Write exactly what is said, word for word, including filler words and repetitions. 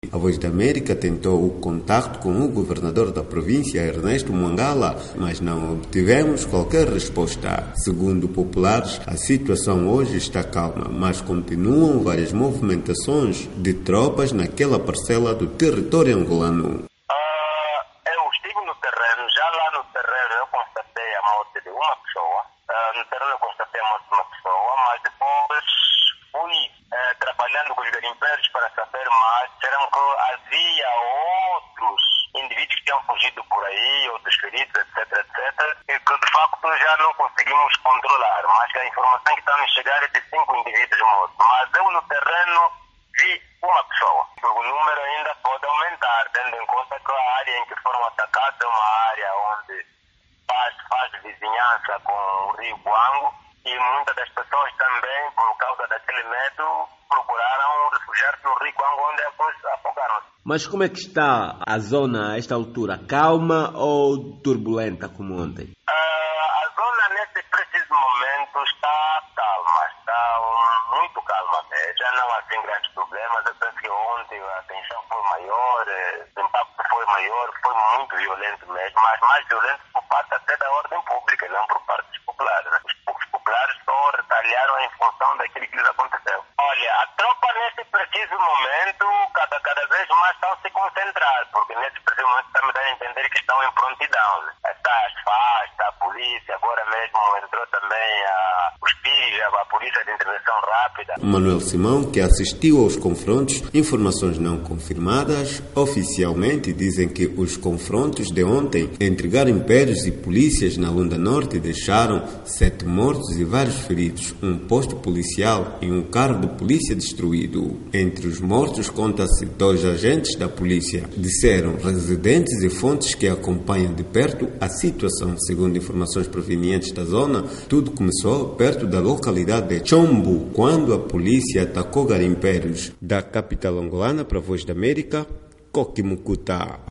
A Voz da América tentou o contato com o governador da província, Ernesto Mwangala, mas não obtivemos qualquer resposta. Segundo populares, a situação hoje está calma, mas continuam várias movimentações de tropas naquela parcela do território angolano. Uh, eu estive no terreno, já lá no terreno eu constatei a morte de uma pessoa. Uh, no terreno eu constatei a morte de uma pessoa, mas depois fui uh, trabalhando com os garimpeiros para saber mais. Disseram que havia outros indivíduos que tinham fugido por aí, outros feridos, etc, etcétera. E que de facto já não conseguimos controlar. Mas a informação que está a me chegar é de cinco indivíduos mortos. Mas eu no terreno vi uma pessoa. O número ainda pode aumentar, tendo em conta que a área em que foram atacados é uma área onde faz, faz vizinhança com o rio Guango. E muitas das pessoas também, por causa daquele medo, procuraram refugiar-se no rio Guango, onde depois afogaram-se. Mas como é que está a zona a esta altura? Calma ou turbulenta como ontem? Uh, a zona nesse preciso momento está calma, está um, muito calma. Né? Já não há assim grandes problemas. Eu penso que ontem a tensão foi maior, o impacto foi maior, foi muito violento mesmo, mas mais violento por parte até da ordem pública, não por parte dos populares. Né? Os populares só retalharam em função daquilo que lhes aconteceu. Olha, a tropa nesse preciso momento, cada, cada vez mais estão se concentrar, porque nesse preciso momento está me dando a entender que estão em prontidão. Né? Está as F A S, está a polícia, agora mesmo entrou também a, os P I R, a Polícia de Intervenção Rápida. Manuel Simão, que assistiu aos confrontos, informações não confirmadas, oficialmente dizem que os confrontos de ontem entre garimpeiros e polícias na Lunda Norte deixaram sete mortos e vários feridos, um posto policial e um carro de polícia destruído. Entre os mortos conta-se dois agentes da polícia, disseram residentes e fontes que acompanham de perto a situação. Segundo informações provenientes da zona, tudo começou perto da localidade de Chombo, quando a polícia atacou garimpeiros. Da capital angolana para a Voz da América, Coquimucuta.